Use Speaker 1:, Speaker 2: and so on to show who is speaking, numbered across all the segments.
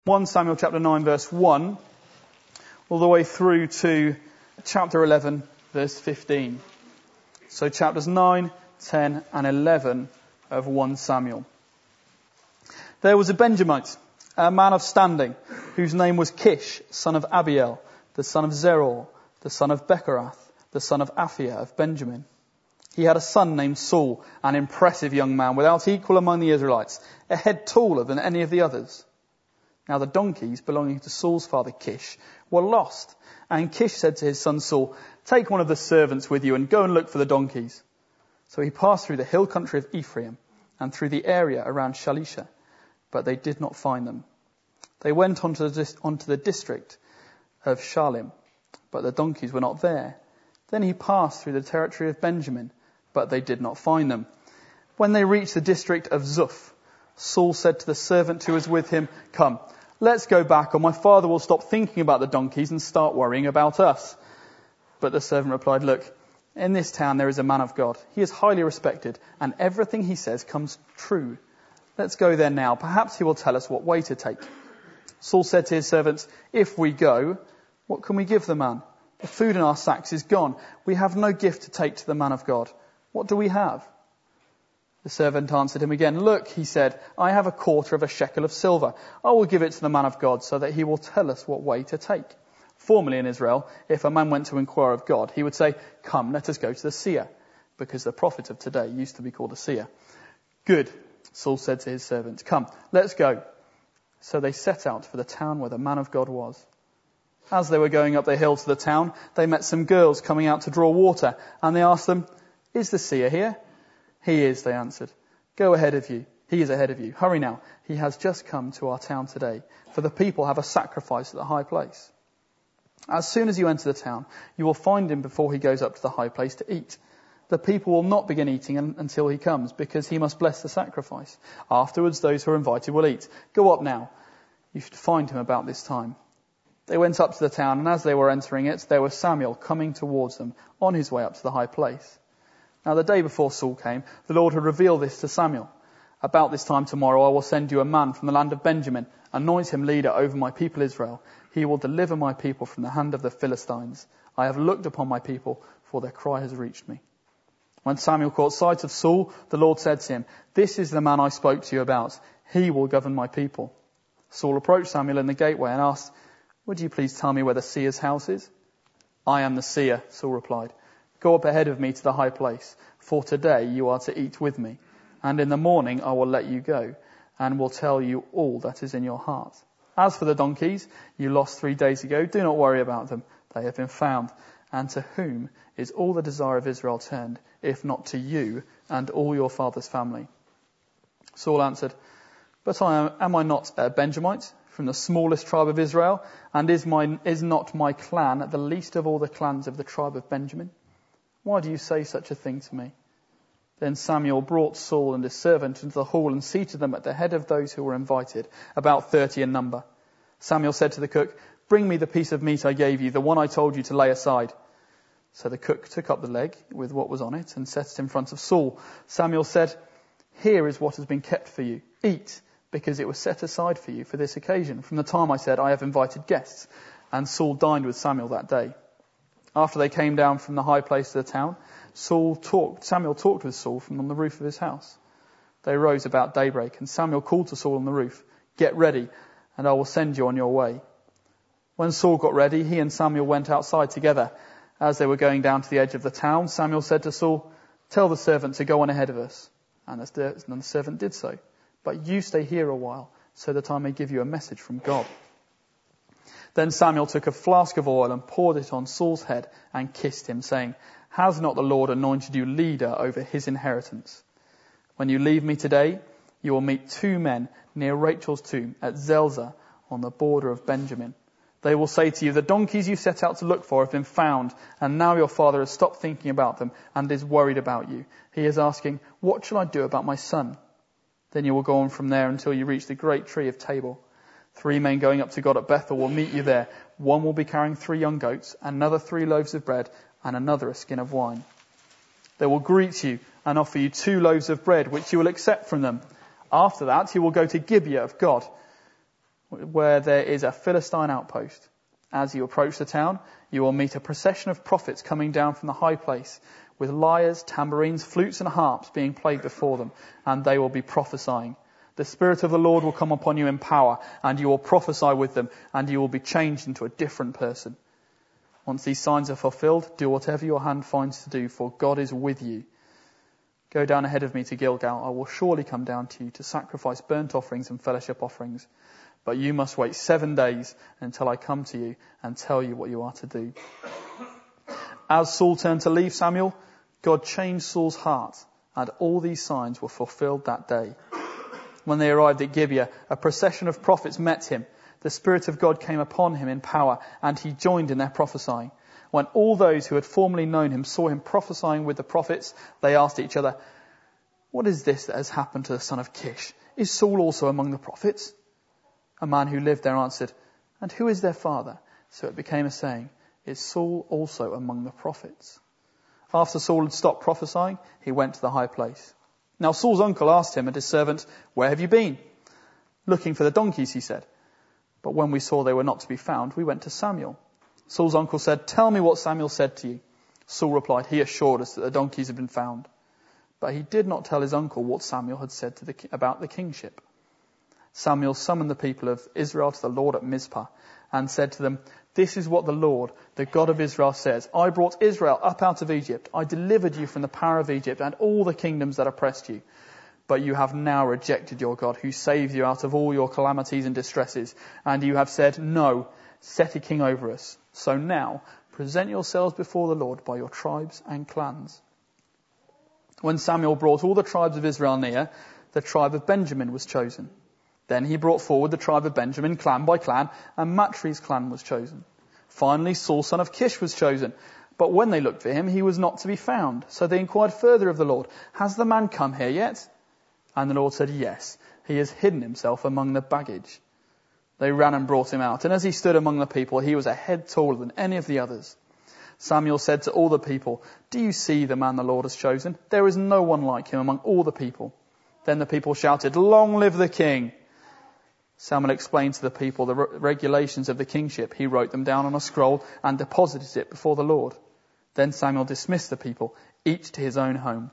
Speaker 1: 1 Samuel chapter 9 verse 1 all the way through to chapter 11 verse 15. So chapters 9, 10 and 11 of 1 Samuel. There was a Benjamite, a man of standing, whose name was Kish, son of Abiel, the son of Zeror, the son of Bechorath, the son of Aphiah of Benjamin. He had a son named Saul, an impressive young man without equal among the Israelites, a head taller than any of the others. Now the donkeys belonging to Saul's father Kish were lost, and Kish said to his son Saul, "Take one of the servants with you and go and look for the donkeys." So he passed through the hill country of Ephraim and through the area around Shalisha, but they did not find them. They went onto the district of Shalim, but the donkeys were not there. Then he passed through the territory of Benjamin, but they did not find them. When they reached the district of Zuph, Saul said to the servant who was with him, "Come, let's go back, or my father will stop thinking about the donkeys and start worrying about us." But the servant replied, "Look, in this town there is a man of God. He is highly respected, and everything he says comes true. Let's go there now. Perhaps he will tell us what way to take." Saul said to his servants, "If we go, what can we give the man? The food in our sacks is gone. We have no gift to take to the man of God. What do we have?" The servant answered him again. "Look," he said, "I have a quarter of a shekel of silver. I will give it to the man of God so that he will tell us what way to take." Formerly in Israel, if a man went to inquire of God, he would say, "Come, let us go to the seer," because the prophet of today used to be called a seer. "Good," Saul said to his servants, "Come, let's go." So they set out for the town where the man of God was. As they were going up the hill to the town, they met some girls coming out to draw water, and they asked them, "Is the seer here?" "He is," they answered. "Go ahead of you. He is ahead of you. Hurry now. He has just come to our town today, for the people have a sacrifice at the high place. As soon as you enter the town, you will find him before he goes up to the high place to eat. The people will not begin eating until he comes, because he must bless the sacrifice. Afterwards, those who are invited will eat. Go up now. You should find him about this time." They went up to the town, and as they were entering it, there was Samuel coming towards them on his way up to the high place. Now the day before Saul came, the Lord had revealed this to Samuel. "About this time tomorrow I will send you a man from the land of Benjamin. Anoint him leader over my people Israel. He will deliver my people from the hand of the Philistines. I have looked upon my people, for their cry has reached me." When Samuel caught sight of Saul, the Lord said to him, "This is the man I spoke to you about. He will govern my people." Saul approached Samuel in the gateway and asked, "Would you please tell me where the seer's house is?" "I am the seer," Saul replied. "Go up ahead of me to the high place, for today you are to eat with me, and in the morning I will let you go, and will tell you all that is in your heart. As for the donkeys you lost 3 days ago, do not worry about them. They have been found. And to whom is all the desire of Israel turned, if not to you and all your father's family?" Saul answered, "But am I not a Benjamite, from the smallest tribe of Israel, and is not my clan the least of all the clans of the tribe of Benjamin? Why do you say such a thing to me?" Then Samuel brought Saul and his servant into the hall and seated them at the head of those who were invited, about 30 in number. Samuel said to the cook, "Bring me the piece of meat I gave you, the one I told you to lay aside." So the cook took up the leg with what was on it and set it in front of Saul. Samuel said, "Here is what has been kept for you. Eat, because it was set aside for you for this occasion, from the time I said, 'I have invited guests.'" And Saul dined with Samuel that day. After they came down from the high place to the town, Samuel talked with Saul from on the roof of his house. They rose about daybreak, and Samuel called to Saul on the roof, "Get ready, and I will send you on your way." When Saul got ready, he and Samuel went outside together. As they were going down to the edge of the town, Samuel said to Saul, "Tell the servant to go on ahead of us." And the servant did so. "But you stay here a while, so that I may give you a message from God." Then Samuel took a flask of oil and poured it on Saul's head and kissed him, saying, "Has not the Lord anointed you leader over his inheritance? When you leave me today, you will meet 2 men near Rachel's tomb at Zelzah on the border of Benjamin. They will say to you, 'The donkeys you set out to look for have been found, and now your father has stopped thinking about them and is worried about you. He is asking, what shall I do about my son?' Then you will go on from there until you reach the great tree of Tabor. 3 men going up to God at Bethel will meet you there. One will be carrying 3 young goats, another 3 loaves of bread, and another a skin of wine. They will greet you and offer you 2 loaves of bread, which you will accept from them. After that, you will go to Gibeah of God. where there is a Philistine outpost. As you approach the town, you will meet a procession of prophets coming down from the high place, with lyres, tambourines, flutes and harps being played before them, and they will be prophesying. The Spirit of the Lord will come upon you in power, and you will prophesy with them, and you will be changed into a different person. Once these signs are fulfilled, do whatever your hand finds to do, for God is with you. Go down ahead of me to Gilgal. I will surely come down to you to sacrifice burnt offerings and fellowship offerings. But you must wait 7 days until I come to you and tell you what you are to do. As Saul turned to leave Samuel, God changed Saul's heart, and all these signs were fulfilled that day. When they arrived at Gibeah, a procession of prophets met him. The Spirit of God came upon him in power, and he joined in their prophesying. When all those who had formerly known him saw him prophesying with the prophets, they asked each other, "What is this that has happened to the son of Kish? Is Saul also among the prophets?" A man who lived there answered, "And who is their father?" So it became a saying, "Is Saul also among the prophets?" After Saul had stopped prophesying, he went to the high place. Now Saul's uncle asked him and his servant, "Where have you been?" "Looking for the donkeys," he said. "But when we saw they were not to be found, we went to Samuel." Saul's uncle said, "Tell me what Samuel said to you." Saul replied, "He assured us that the donkeys had been found." But he did not tell his uncle what Samuel had said about the kingship. Samuel summoned the people of Israel to the Lord at Mizpah and said to them, "This is what the Lord, the God of Israel, says. I brought Israel up out of Egypt. I delivered you from the power of Egypt and all the kingdoms that oppressed you. But you have now rejected your God, who saved you out of all your calamities and distresses. And you have said, 'No, set a king over us.' So now present yourselves before the Lord by your tribes and clans." When Samuel brought all the tribes of Israel near, the tribe of Benjamin was chosen. Then he brought forward the tribe of Benjamin, clan by clan, and Matri's clan was chosen. Finally, Saul, son of Kish, was chosen. But when they looked for him, he was not to be found. So they inquired further of the Lord, "Has the man come here yet?" And the Lord said, "Yes, he has hidden himself among the baggage." They ran and brought him out, and as he stood among the people, he was a head taller than any of the others. Samuel said to all the people, "Do you see the man the Lord has chosen? There is no one like him among all the people." Then the people shouted, "Long live the king!" Samuel explained to the people the regulations of the kingship. He wrote them down on a scroll and deposited it before the Lord. Then Samuel dismissed the people, each to his own home.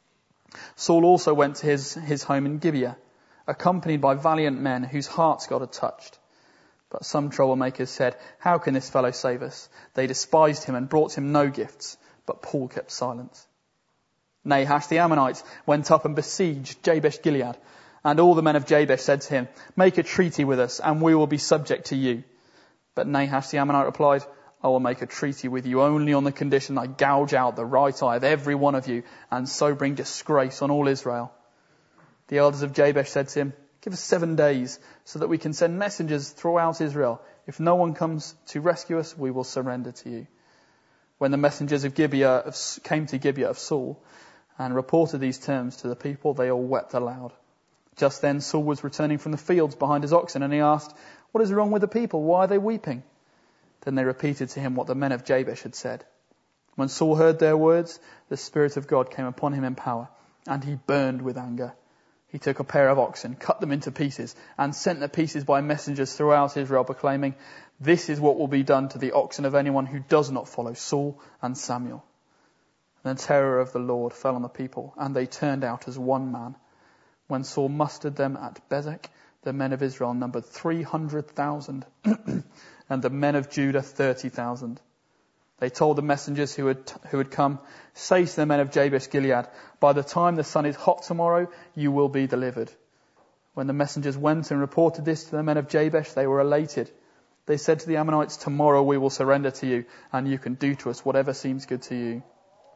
Speaker 1: Saul also went to his home in Gibeah, accompanied by valiant men whose hearts God had touched. But some troublemakers said, "How can this fellow save us?" They despised him and brought him no gifts, but Paul kept silent. Nahash the Ammonite went up and besieged Jabesh Gilead. And all the men of Jabesh said to him, "Make a treaty with us, and we will be subject to you." But Nahash the Ammonite replied, "I will make a treaty with you only on the condition I gouge out the right eye of every one of you, and so bring disgrace on all Israel." The elders of Jabesh said to him, "Give us 7 days, so that we can send messengers throughout Israel. If no one comes to rescue us, we will surrender to you." When the messengers of Gibeah came to Gibeah of Saul, and reported these terms to the people, they all wept aloud. Just then Saul was returning from the fields behind his oxen, and he asked, "What is wrong with the people? Why are they weeping?" Then they repeated to him what the men of Jabesh had said. When Saul heard their words, the Spirit of God came upon him in power, and he burned with anger. He took a pair of oxen, cut them into pieces, and sent the pieces by messengers throughout Israel, proclaiming, "This is what will be done to the oxen of anyone who does not follow Saul and Samuel." And the terror of the Lord fell on the people, and they turned out as one man. When Saul mustered them at Bezek, the men of Israel numbered 300,000, and the men of Judah 30,000. They told the messengers who had come, "Say to the men of Jabesh Gilead, by the time the sun is hot tomorrow, you will be delivered." When the messengers went and reported this to the men of Jabesh, they were elated. They said to the Ammonites, "Tomorrow we will surrender to you, and you can do to us whatever seems good to you."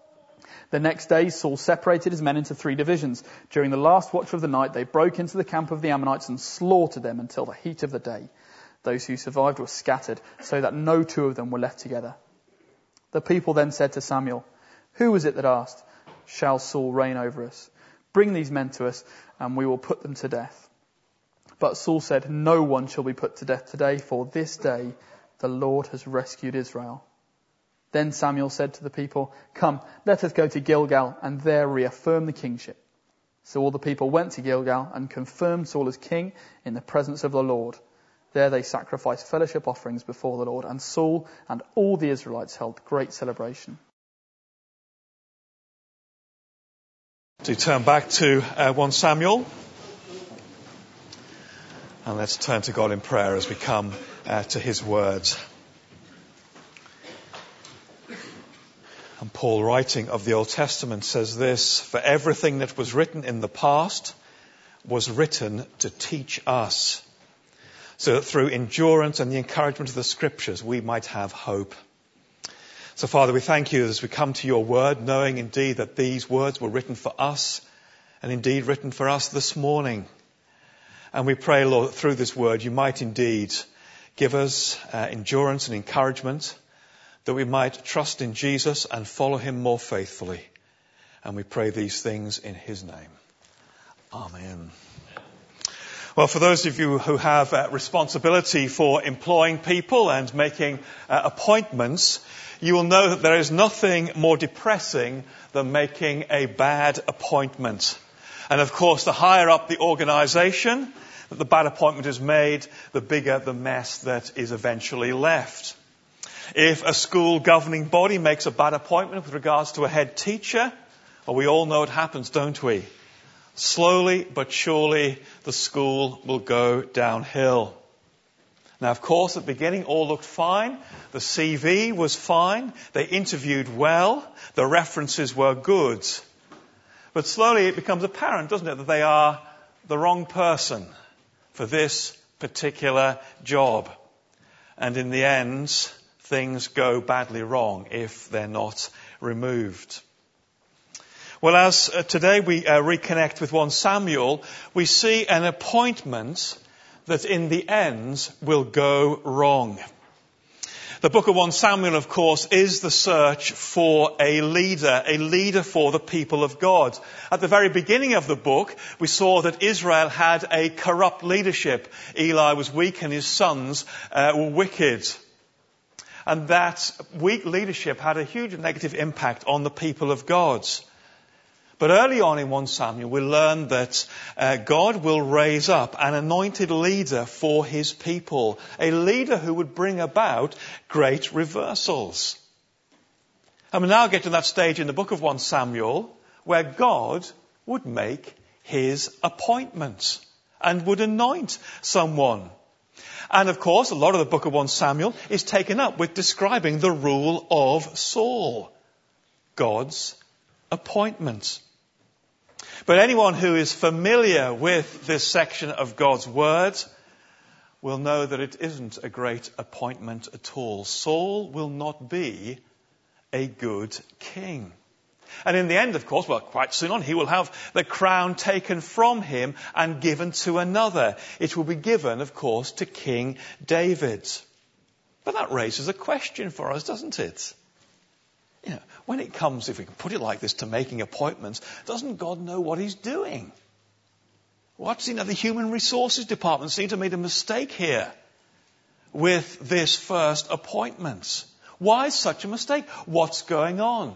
Speaker 1: The next day, Saul separated his men into 3 divisions. During the last watch of the night, they broke into the camp of the Ammonites and slaughtered them until the heat of the day. Those who survived were scattered, so that no 2 of them were left together. The people then said to Samuel, "Who was it that asked, 'Shall Saul reign over us?' Bring these men to us, and we will put them to death." But Saul said, "No one shall be put to death today, for this day the Lord has rescued Israel." Then Samuel said to the people, "Come, let us go to Gilgal and there reaffirm the kingship." So all the people went to Gilgal and confirmed Saul as king in the presence of the Lord. There they sacrificed fellowship offerings before the Lord, and Saul and all the Israelites held great celebration.
Speaker 2: To turn back to 1 Samuel, and let's turn to God in prayer as we come to his words. And Paul, writing of the Old Testament, says this: "For everything that was written in the past was written to teach us, so that through endurance and the encouragement of the Scriptures we might have hope." So, Father, we thank you as we come to your word, knowing indeed that these words were written for us, and indeed written for us this morning. And we pray, Lord, that through this word you might indeed give us endurance and encouragement, that we might trust in Jesus and follow him more faithfully. And we pray these things in his name. Amen. Well, for those of you who have responsibility for employing people and making appointments, you will know that there is nothing more depressing than making a bad appointment. And of course, the higher up the organisation that the bad appointment is made, the bigger the mess that is eventually left. If a school governing body makes a bad appointment with regards to a head teacher, well, we all know it happens, don't we? Slowly but surely the school will go downhill. Now, of course, at the beginning all looked fine. The CV was fine. They interviewed well. The references were good. But slowly it becomes apparent, doesn't it, that they are the wrong person for this particular job. And in the end, things go badly wrong if they're not removed. Well, as today we reconnect with 1 Samuel, we see an appointment that in the end will go wrong. The book of 1 Samuel, of course, is the search for a leader for the people of God. At the very beginning of the book, we saw that Israel had a corrupt leadership. Eli was weak and his sons were wicked. And that weak leadership had a huge negative impact on the people of God. But early on in 1 Samuel, we learn that God will raise up an anointed leader for his people, a leader who would bring about great reversals. And we now get to that stage in the book of 1 Samuel where God would make his appointment and would anoint someone. And of course, a lot of the book of 1 Samuel is taken up with describing the rule of Saul, God's appointment. But anyone who is familiar with this section of God's word will know that it isn't a great appointment at all. Saul will not be a good king. And in the end, of course, well, quite soon on, he will have the crown taken from him and given to another. It will be given, of course, to King David. But that raises a question for us, doesn't it? You know, when it comes, if we can put it like this, to making appointments, doesn't God know what he's doing? The Human Resources Department seem to have made a mistake here with this first appointment. Why such a mistake? What's going on?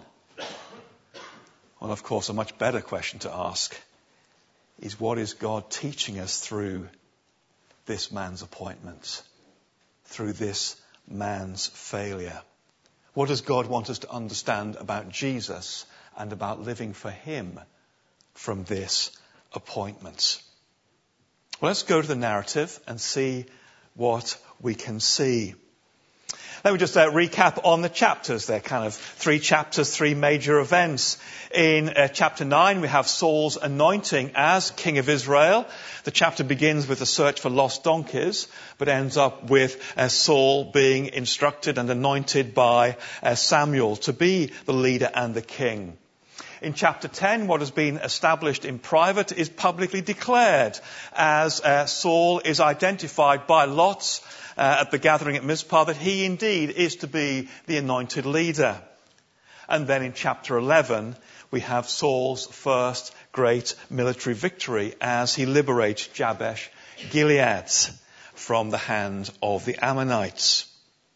Speaker 2: Well, of course, a much better question to ask is, what is God teaching us through this man's appointment, through this man's failure? What does God want us to understand about Jesus and about living for him from this appointment? Well, let's go to the narrative and see what we can see. Let me just recap on the chapters. They're kind of 3 chapters, 3 major events. In chapter 9, we have Saul's anointing as king of Israel. The chapter begins with a search for lost donkeys, but ends up with Saul being instructed and anointed by Samuel to be the leader and the king. In chapter 10, what has been established in private is publicly declared as Saul is identified by lots at the gathering at Mizpah that he indeed is to be the anointed leader. And then in chapter 11, we have Saul's first great military victory as he liberates Jabesh Gilead from the hand of the Ammonites.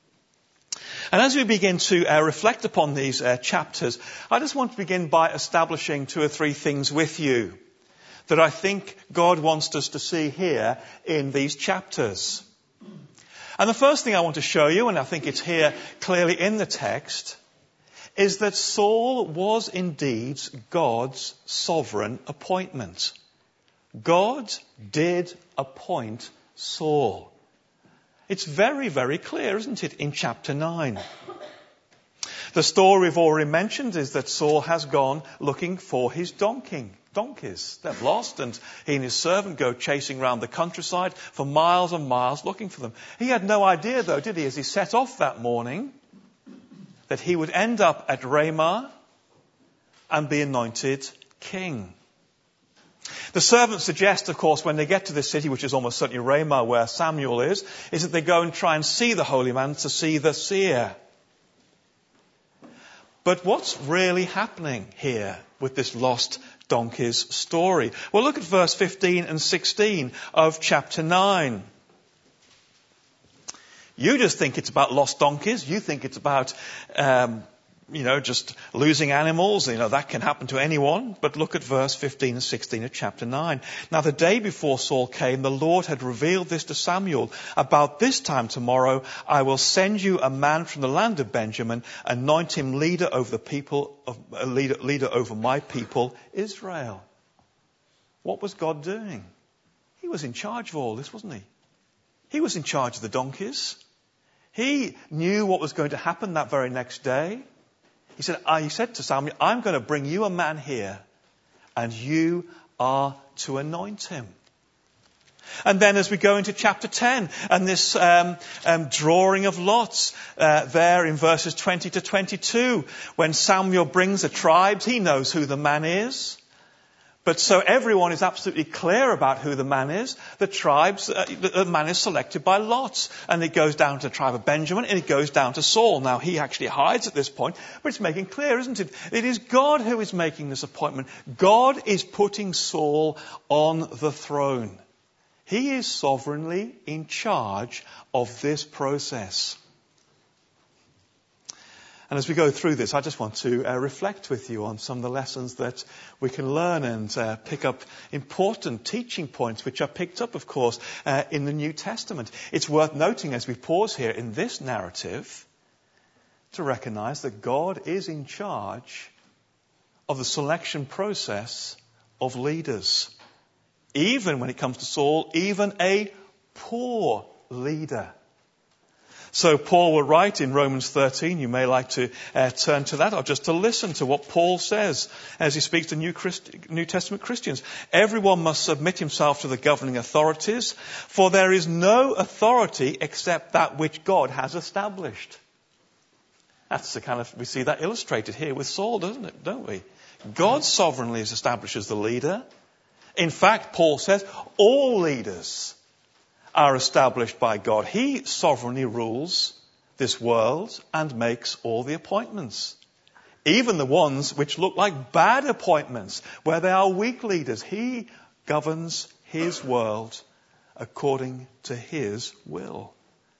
Speaker 2: And as we begin to reflect upon these chapters, I just want to begin by establishing 2 or 3 things with you that I think God wants us to see here in these chapters. And the first thing I want to show you, and I think it's here clearly in the text, is that Saul was indeed God's sovereign appointment. God did appoint Saul. It's very, very clear, isn't it, in chapter 9. The story we've already mentioned is that Saul has gone looking for his donkeys. They're lost, and he and his servant go chasing around the countryside for miles and miles looking for them. He had no idea, though, did he, as he set off that morning, that he would end up at Ramah and be anointed king. The servants suggest, of course, when they get to this city, which is almost certainly Ramah where Samuel is that they go and try and see the holy man, to see the seer. But what's really happening here with this lost donkeys story? Well, look at verse 15 and 16 of chapter 9. You just think it's about lost donkeys. You think it's about, just losing animals. That can happen to anyone. But look at verse 15 and 16 of chapter 9. Now, the day before Saul came, the Lord had revealed this to Samuel. About this time tomorrow, I will send you a man from the land of Benjamin, anoint him leader over the people, leader over my people, Israel. What was God doing? He was in charge of all this, wasn't he? He was in charge of the donkeys. He knew what was going to happen that very next day. He said to Samuel, I'm going to bring you a man here, and you are to anoint him. And then as we go into chapter 10, and this drawing of lots there in verses 20 to 22, when Samuel brings the tribes, he knows who the man is. But so everyone is absolutely clear about who the man is. The man is selected by lots. And it goes down to the tribe of Benjamin, and it goes down to Saul. Now, he actually hides at this point, but it's making clear, isn't it? It is God who is making this appointment. God is putting Saul on the throne. He is sovereignly in charge of this process. And as we go through this, I just want to reflect with you on some of the lessons that we can learn and pick up important teaching points, which are picked up, of course, in the New Testament. It's worth noting as we pause here in this narrative to recognize that God is in charge of the selection process of leaders. Even when it comes to Saul, even a poor leader. So Paul will write in Romans 13, you may like to turn to that, or just to listen to what Paul says as he speaks to New Testament Christians. Everyone must submit himself to the governing authorities, for there is no authority except that which God has established. That's the kind of, we see that illustrated here with Saul, don't we? God sovereignly establishes the leader. In fact, Paul says, all leaders are established by God. He sovereignly rules this world and makes all the appointments. Even the ones which look like bad appointments, where they are weak leaders. He governs his world according to his will.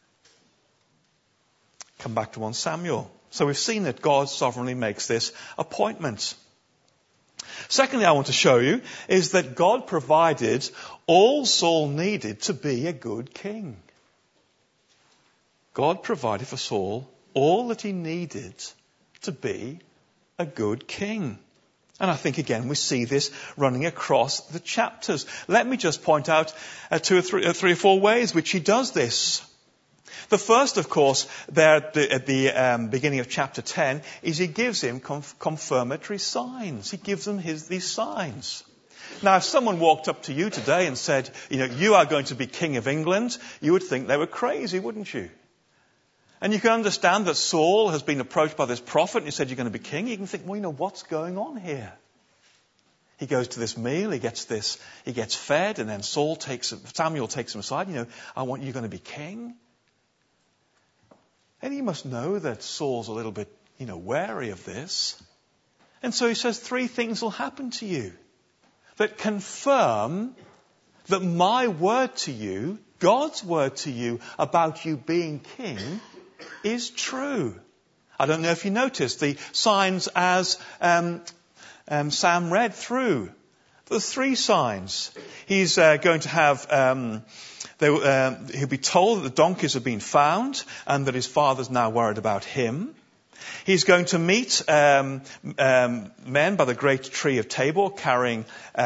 Speaker 2: Come back to 1 Samuel. So we've seen that God sovereignly makes this appointment. Secondly, I want to show you is that God provided all Saul needed to be a good king. God provided for Saul all that he needed to be a good king. And I think, again, we see this running across the chapters. Let me just point out three or four ways which he does this. The first, of course, there at the beginning of chapter 10, is he gives him confirmatory signs. He gives them these signs. Now, if someone walked up to you today and said, you are going to be King of England, you would think they were crazy, wouldn't you? And you can understand that Saul has been approached by this prophet and he said, you're going to be king. You can think, well, what's going on here? He goes to this meal, he gets fed, and then Samuel takes him aside, you're going to be king. And he must know that Saul's a little bit, wary of this. And so he says, 3 things will happen to you that confirm that my word to you, God's word to you about you being king is true. I don't know if you noticed the signs as Sam read through. There's 3 signs. He's going to have He'll be told that the donkeys have been found and that his father's now worried about him. He's going to meet men by the great tree of Tabor carrying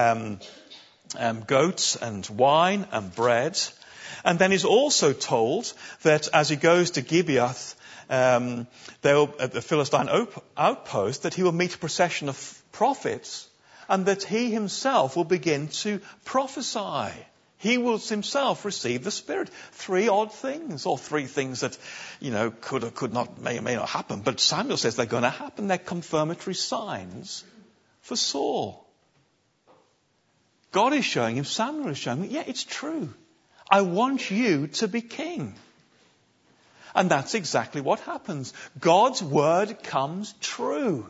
Speaker 2: goats and wine and bread. And then he's also told that as he goes to Gibeath, at the Philistine outpost, that he will meet a procession of prophets and that he himself will begin to prophesy. He will himself receive the Spirit. 3 odd things, or 3 things that, could or could not, may or may not happen. But Samuel says they're going to happen. They're confirmatory signs for Saul. God is showing him, Samuel is showing him, yeah, it's true. I want you to be king. And that's exactly what happens. God's word comes true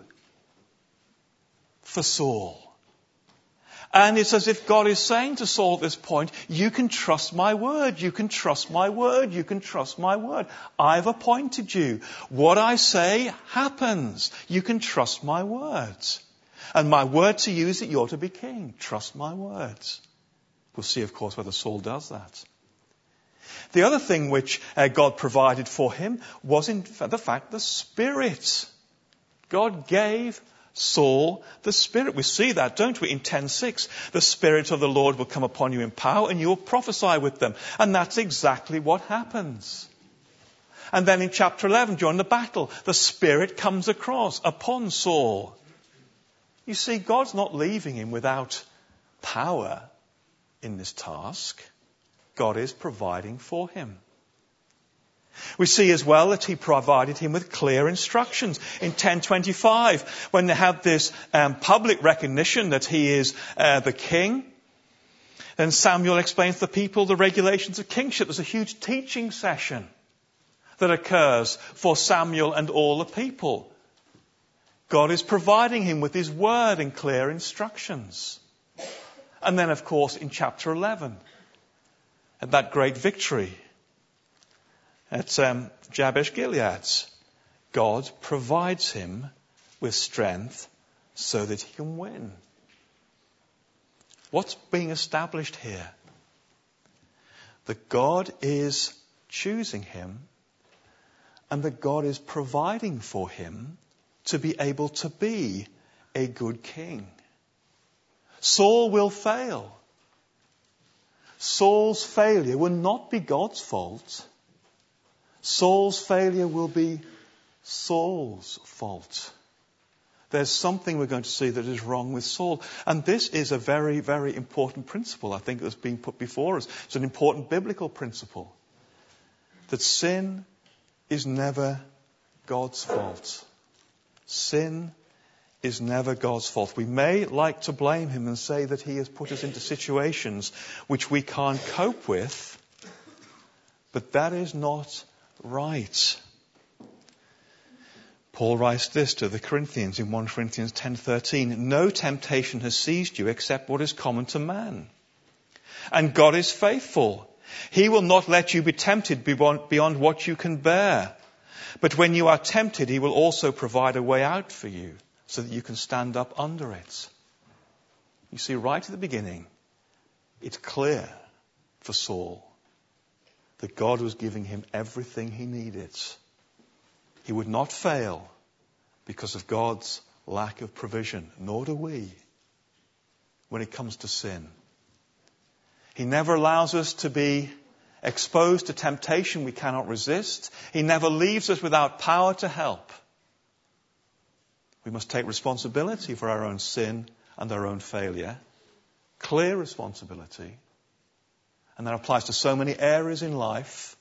Speaker 2: for Saul. And it's as if God is saying to Saul at this point, you can trust my word, you can trust my word, you can trust my word. I've appointed you. What I say happens. You can trust my words. And my word to you is that you're to be king. Trust my words. We'll see, of course, whether Saul does that. The other thing which God provided for him was in the fact the Spirit. God gave Saul the Spirit. We see that, don't we, in 10:6. The Spirit of the Lord will come upon you in power and you will prophesy with them. And that's exactly what happens. And then in chapter 11, during the battle, the Spirit comes upon Saul. You see, God's not leaving him without power in this task. God is providing for him. We see as well that he provided him with clear instructions. In 10:25, when they have this public recognition that he is the king, then Samuel explains to the people the regulations of kingship. There's a huge teaching session that occurs for Samuel and all the people. God is providing him with his word and clear instructions. And then, of course, in chapter 11, at that great victory at Jabesh Gilead, God provides him with strength so that he can win. What's being established here? That God is choosing him and that God is providing for him to be able to be a good king. Saul will fail. Saul's failure will not be God's fault. Saul's failure will be Saul's fault. There's something we're going to see that is wrong with Saul. And this is a very, very important principle, I think, that's being put before us. It's an important biblical principle. That sin is never God's fault. Sin is never God's fault. We may like to blame him and say that he has put us into situations which we can't cope with, but that is not right. Paul writes this to the Corinthians in 1 Corinthians 10:13. No temptation has seized you except what is common to man. And God is faithful. He will not let you be tempted beyond what you can bear. But when you are tempted, he will also provide a way out for you so that you can stand up under it. You see, right at the beginning, it's clear for Saul that God was giving him everything he needed. He would not fail because of God's lack of provision, nor do we when it comes to sin. He never allows us to be exposed to temptation we cannot resist. He never leaves us without power to help. We must take responsibility for our own sin and our own failure. Clear responsibility. And that applies to so many areas in life.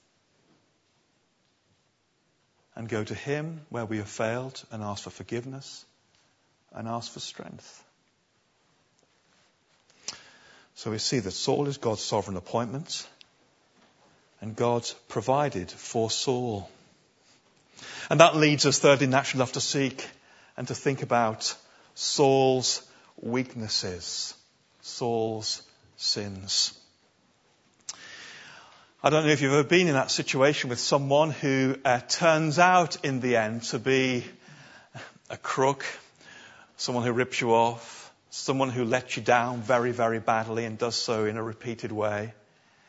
Speaker 2: And go to him where we have failed and ask for forgiveness and ask for strength. So we see that Saul is God's sovereign appointment. And God provided for Saul. And that leads us, thirdly, naturally enough, to seek and to think about Saul's weaknesses, Saul's sins. I don't know if you've ever been in that situation with someone who turns out in the end to be a crook, someone who rips you off, someone who lets you down very, very badly and does so in a repeated way.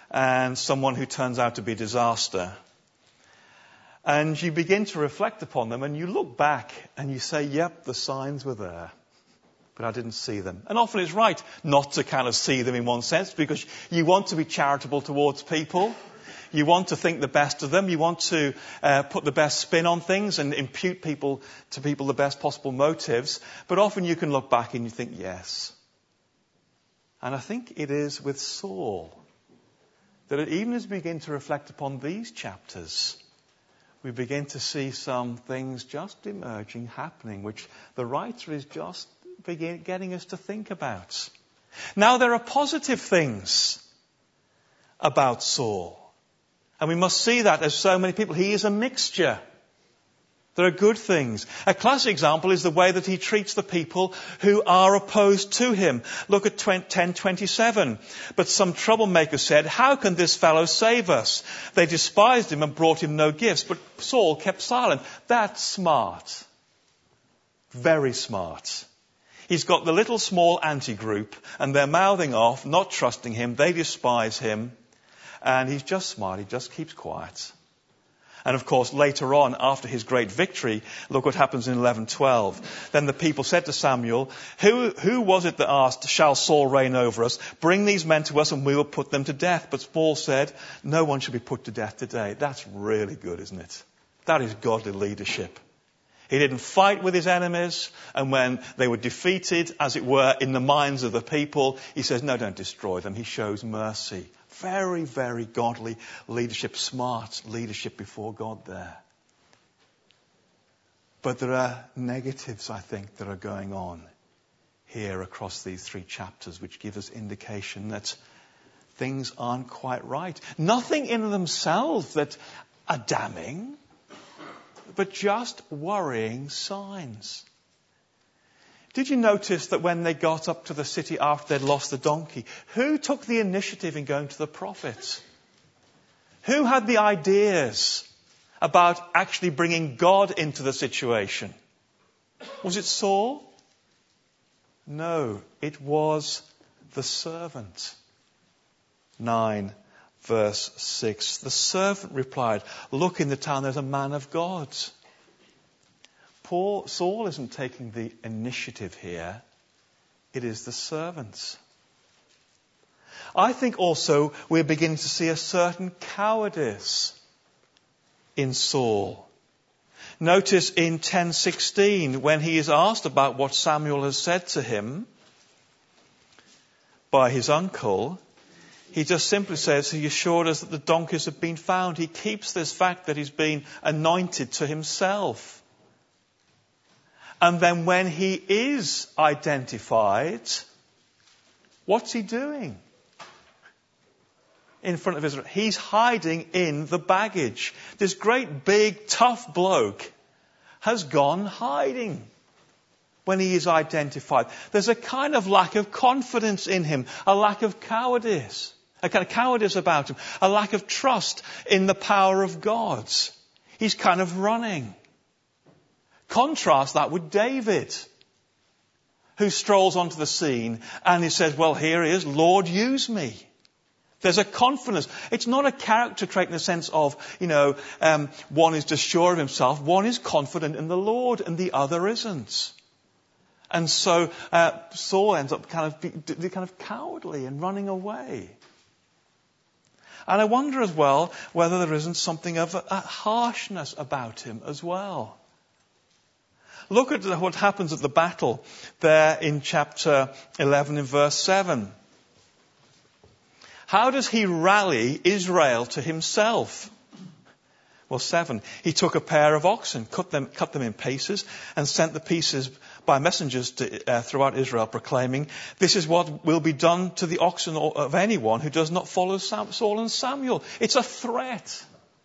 Speaker 2: and someone who turns out to be disaster. And you begin to reflect upon them, and you look back and you say, yep, the signs were there, but I didn't see them. And often it's right not to kind of see them in one sense, because you want to be charitable towards people. You want to think the best of them. You want to put the best spin on things and impute to people the best possible motives. But often you can look back and you think, yes. And I think it is with Saul that even as we begin to reflect upon these chapters, we begin to see some things just emerging, happening, which the writer is just getting us to think about. Now, there are positive things about Saul. And we must see that as so many people. He is a mixture. There are good things. A classic example is the way that he treats the people who are opposed to him. Look at 10:27. But some troublemakers said, "How can this fellow save us?" They despised him and brought him no gifts. But Saul kept silent. That's smart. Very smart. He's got the little small anti-group, and they're mouthing off, not trusting him. They despise him. And he's just smart. He just keeps quiet. And of course, later on, after his great victory, look what happens in 11:12. Then the people said to Samuel, who was it that asked, "Shall Saul reign over us? Bring these men to us and we will put them to death." But Saul said, "No one should be put to death today." That's really good, isn't it? That is godly leadership. He didn't fight with his enemies, and when they were defeated, as it were, in the minds of the people, he says, "No, don't destroy them." He shows mercy. Very, very godly leadership, smart leadership before God there. But there are negatives, I think, that are going on here across these 3 chapters, which give us indication that things aren't quite right. Nothing in themselves that are damning, but just worrying signs. Did you notice that when they got up to the city after they'd lost the donkey, who took the initiative in going to the prophets? Who had the ideas about actually bringing God into the situation? Was it Saul? No, it was the servant. 9 verse 6. The servant replied, "Look, in the town there's a man of God." Saul isn't taking the initiative here. It is the servants. I think also we're beginning to see a certain cowardice in Saul. Notice in 10:16, when he is asked about what Samuel has said to him by his uncle, he just simply says, he assured us that the donkeys have been found. He keeps this fact that he's been anointed to himself. And then when he is identified, what's he doing in front of Israel? He's hiding in the baggage. This great, big, tough bloke has gone hiding when he is identified. There's a kind of lack of confidence in him, a lack of cowardice, a kind of cowardice about him, a lack of trust in the power of God. He's kind of running. Contrast that with David, who strolls onto the scene and he says, "Well, here he is, Lord, use me." There's a confidence. It's not a character trait in the sense of, one is just sure of himself, one is confident in the Lord and the other isn't. And so Saul ends up kind of cowardly and running away. And I wonder as well whether there isn't something of a harshness about him as well. Look at what happens at the battle there in chapter 11 in verse 7. How does he rally Israel to himself? Well, 7. He took a pair of oxen, cut them in pieces, and sent the pieces by messengers throughout Israel, proclaiming, "This is what will be done to the oxen of anyone who does not follow Saul and Samuel." It's a threat.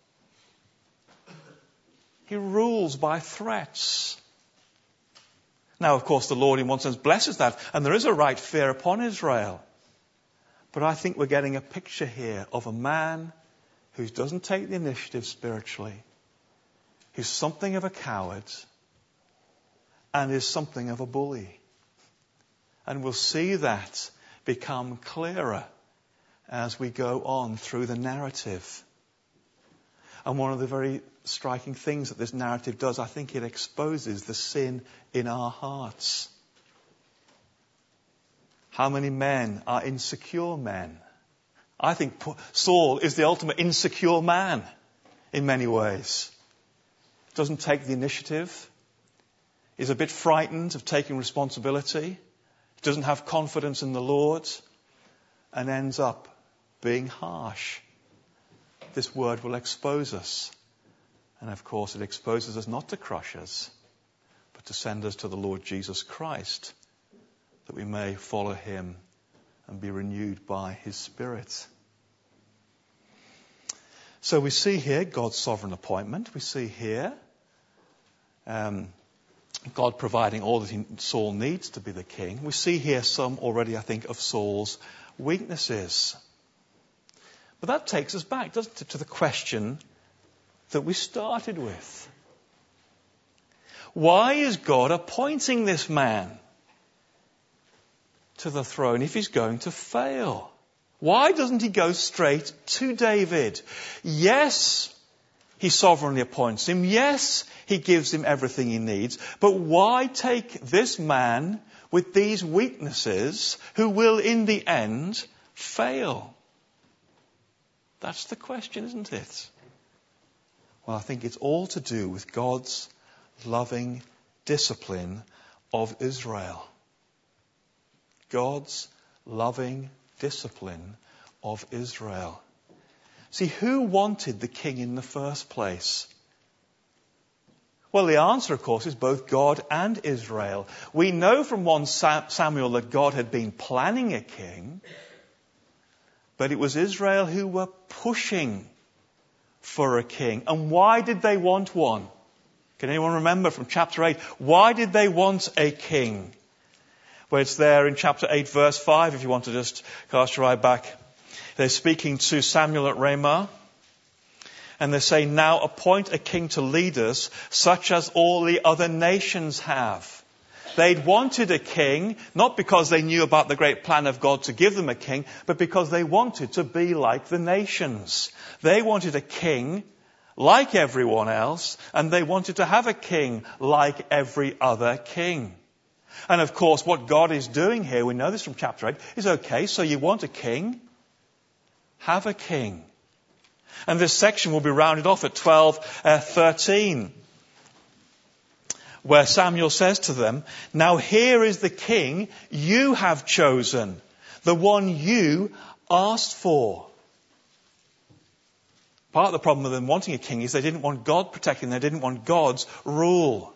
Speaker 2: He rules by threats. Now, of course, the Lord in one sense blesses that, and there is a right fear upon Israel. But I think we're getting a picture here of a man who doesn't take the initiative spiritually, who's something of a coward, and is something of a bully. And we'll see that become clearer as we go on through the narrative. And one of the very striking things that this narrative does, I think it exposes the sin in our hearts. How many men are insecure men? I think Saul is the ultimate insecure man in many ways. Doesn't take the initiative. Is a bit frightened of taking responsibility. Doesn't have confidence in the Lord. And ends up being harsh. This word will expose us. And of course it exposes us not to crush us, but to send us to the Lord Jesus Christ, that we may follow him and be renewed by his Spirit. So we see here God's sovereign appointment. We see here God providing all that Saul needs to be the king. We see here some already, I think, of Saul's weaknesses. But that takes us back, doesn't it, to the question that we started with. Why is God appointing this man to the throne if he's going to fail? Why doesn't he go straight to David? Yes, he sovereignly appoints him. Yes, he gives him everything he needs. But why take this man with these weaknesses who will in the end fail? That's the question, isn't it? Well, I think it's all to do with God's loving discipline of Israel. God's loving discipline of Israel. See, who wanted the king in the first place? Well, the answer, of course, is both God and Israel. We know from 1 Samuel that God had been planning a king, but it was Israel who were pushing for a king. And why did they want one? Can anyone remember from chapter 8? Why did they want a king? Well, it's there in chapter 8, verse 5, if you want to just cast your eye back. They're speaking to Samuel at Ramah. And they say, now appoint a king to lead us, such as all the other nations have. They'd wanted a king, not because they knew about the great plan of God to give them a king, but because they wanted to be like the nations. They wanted a king like everyone else, and they wanted to have a king like every other king. And of course, what God is doing here, we know this from chapter 8, is okay, so you want a king? Have a king. And this section will be rounded off at 12:13, where Samuel says to them, now here is the king you have chosen, the one you asked for. Part of the problem with them wanting a king is they didn't want God protecting them. They didn't want God's rule.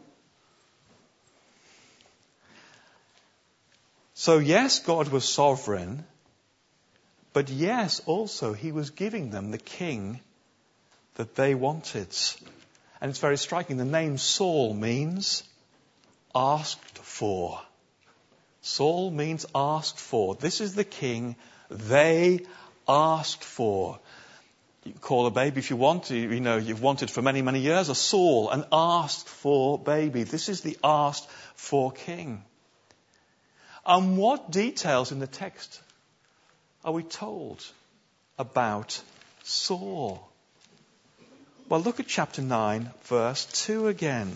Speaker 2: So yes, God was sovereign, but yes, also he was giving them the king that they wanted. And it's very striking. The name Saul means asked for. Saul means asked for. This is the king they asked for. You can call a baby if you want to. You know, you've wanted for many, many years a Saul, an asked for baby. This is the asked for king. And what details in the text are we told about Saul? Well, look at chapter 9, verse 2 again.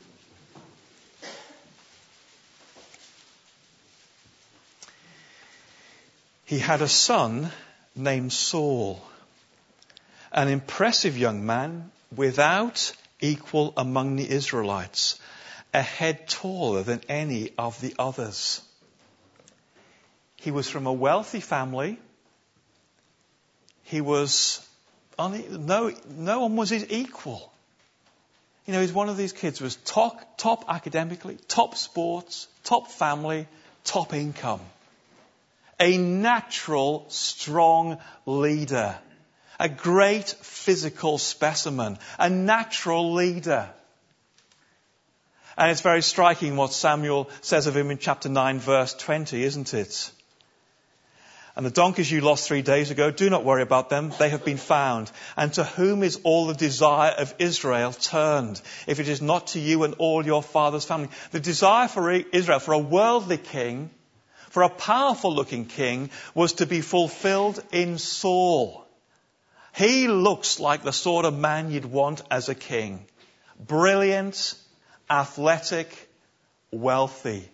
Speaker 2: He had a son named Saul, an impressive young man without equal among the Israelites, a head taller than any of the others. He was from a wealthy family. He was no one was his equal. You know, he's one of these kids who was top academically, top sports, top family, top income. A natural, strong leader. A great physical specimen. A natural leader. And it's very striking what Samuel says of him in chapter 9, verse 20, isn't it? And the donkeys you lost 3 days ago, do not worry about them. They have been found. And to whom is all the desire of Israel turned? If it is not to you and all your father's family. The desire for Israel, for a worldly king, for a powerful looking king was to be fulfilled in Saul. He looks like the sort of man you'd want as a king. Brilliant, athletic, wealthy.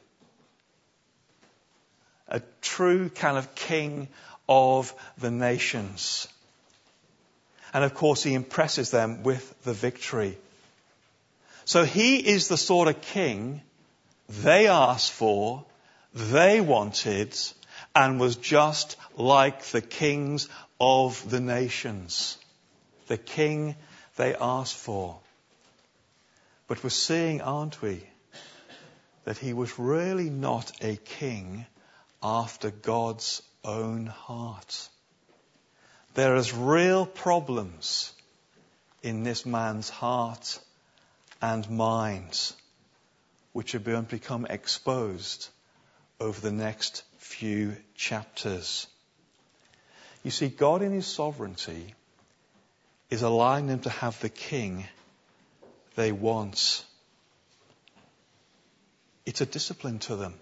Speaker 2: A true kind of king of the nations. And of course he impresses them with the victory. So he is the sort of king they asked for, they wanted, and was just like the kings of the nations. The king they asked for. But we're seeing, aren't we, that he was really not a king after God's own heart. There is real problems in this man's heart and mind, which are going to become exposed over the next few chapters. You see, God in his sovereignty is allowing them to have the king they want. It's a discipline to them.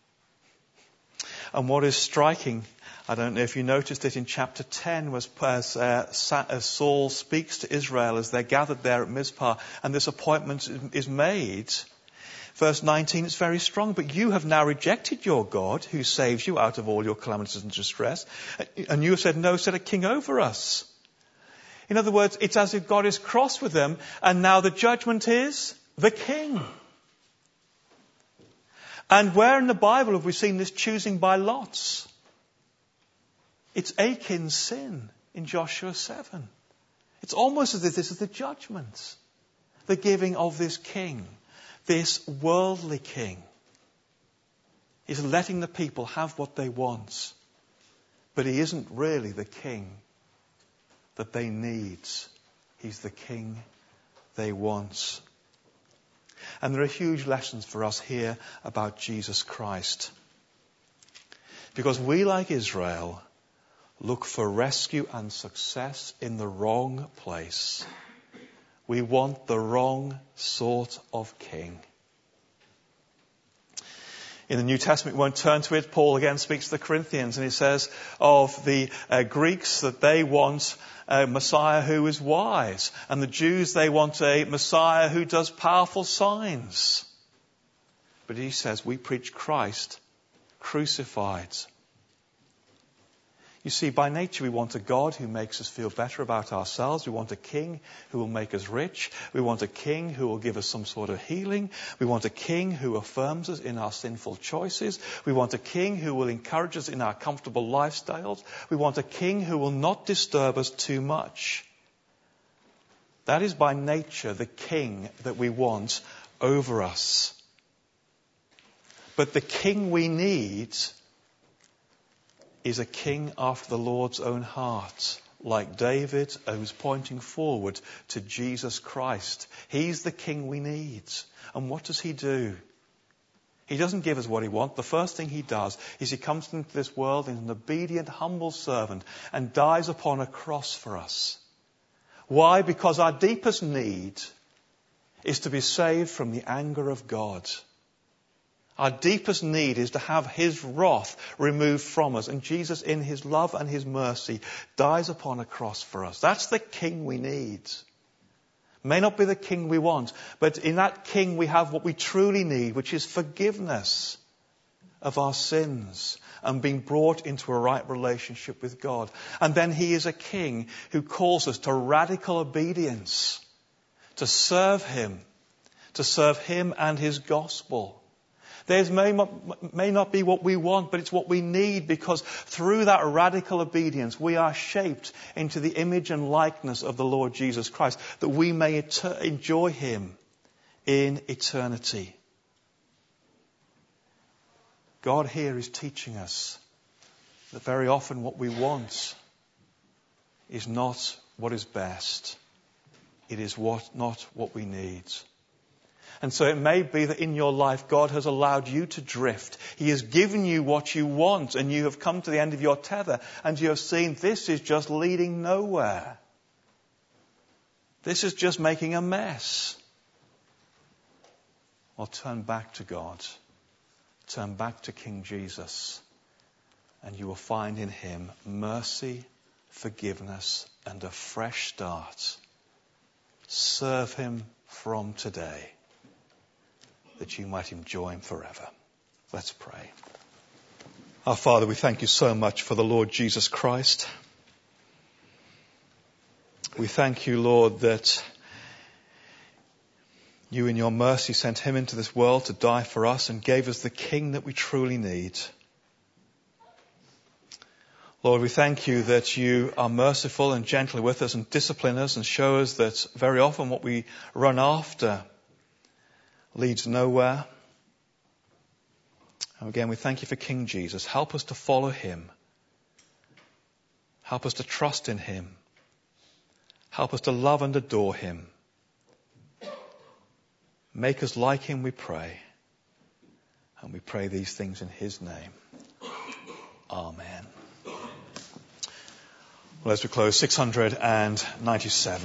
Speaker 2: And what is striking, I don't know if you noticed it in chapter 10, was as Saul speaks to Israel as they're gathered there at Mizpah, and this appointment is made. Verse 19, it's very strong. But you have now rejected your God, who saves you out of all your calamities and distress. And you have said, no, set a king over us. In other words, it's as if God is cross with them, and now the judgment is the king. And where in the Bible have we seen this choosing by lots? It's Achan's sin in Joshua 7. It's almost as if this is the judgment. The giving of this king, this worldly king. He's letting the people have what they want. But he isn't really the king that they need. He's the king they want. And there are huge lessons for us here about Jesus Christ. Because we, like Israel, look for rescue and success in the wrong place. We want the wrong sort of king. In the New Testament, we won't turn to it. Paul again speaks to the Corinthians, and he says of the Greeks that they want a Messiah who is wise, and the Jews, they want a Messiah who does powerful signs. But he says we preach Christ crucified. You see, by nature we want a God who makes us feel better about ourselves. We want a king who will make us rich. We want a king who will give us some sort of healing. We want a king who affirms us in our sinful choices. We want a king who will encourage us in our comfortable lifestyles. We want a king who will not disturb us too much. That is by nature the king that we want over us. But the king we need is a king after the Lord's own heart, like David, who's pointing forward to Jesus Christ. He's the king we need. And what does he do? He doesn't give us what he wants. The first thing he does is he comes into this world as an obedient, humble servant and dies upon a cross for us. Why? Because our deepest need is to be saved from the anger of God. Our deepest need is to have his wrath removed from us. And Jesus, in his love and his mercy, dies upon a cross for us. That's the king we need. May not be the king we want, but in that king we have what we truly need, which is forgiveness of our sins and being brought into a right relationship with God. And then he is a king who calls us to radical obedience, to serve him and his gospel. Theirs may not be what we want, but it's what we need, because through that radical obedience we are shaped into the image and likeness of the Lord Jesus Christ, that we may enjoy him in eternity. God here is teaching us that very often what we want is not what is best. It is not what we need. And so it may be that in your life God has allowed you to drift. He has given you what you want, and you have come to the end of your tether and you have seen this is just leading nowhere. This is just making a mess. Well, turn back to God. Turn back to King Jesus and you will find in him mercy, forgiveness, and a fresh start. Serve him from today, that you might enjoy him forever. Let's pray. Our Father, we thank you so much for the Lord Jesus Christ. We thank you, Lord, that you in your mercy sent him into this world to die for us and gave us the King that we truly need. Lord, we thank you that you are merciful and gentle with us and discipline us and show us that very often what we run after leads nowhere. And again, we thank you for King Jesus. Help us to follow him. Help us to trust in him. Help us to love and adore him. Make us like him, we pray. And we pray these things in his name. Amen. Well, as we close, 697.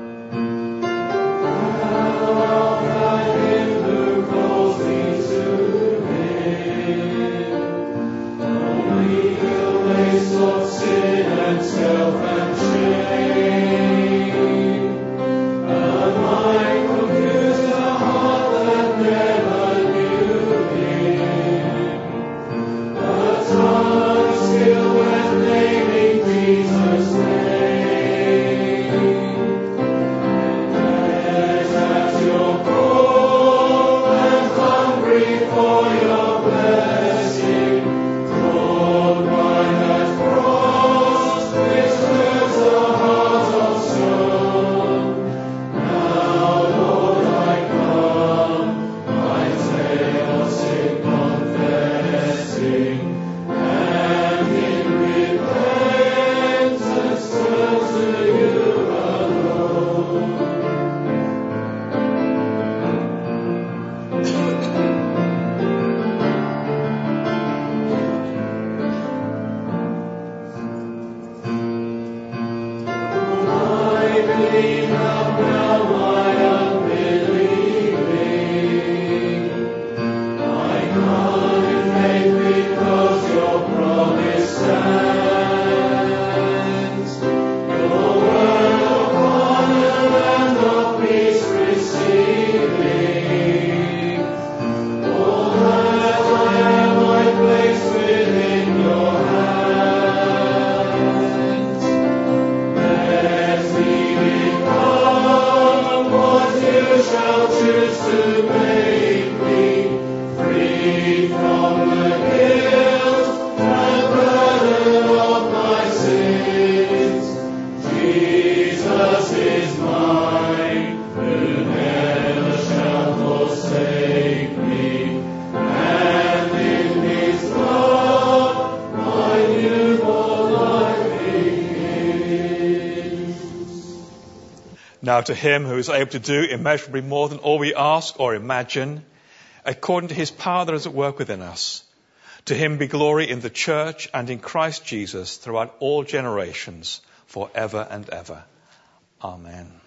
Speaker 3: To
Speaker 2: Now to him who is able to do immeasurably more than all we ask or imagine, according to his power that is at work within us, to him be glory in the church and in Christ Jesus throughout all generations, forever and ever. Amen.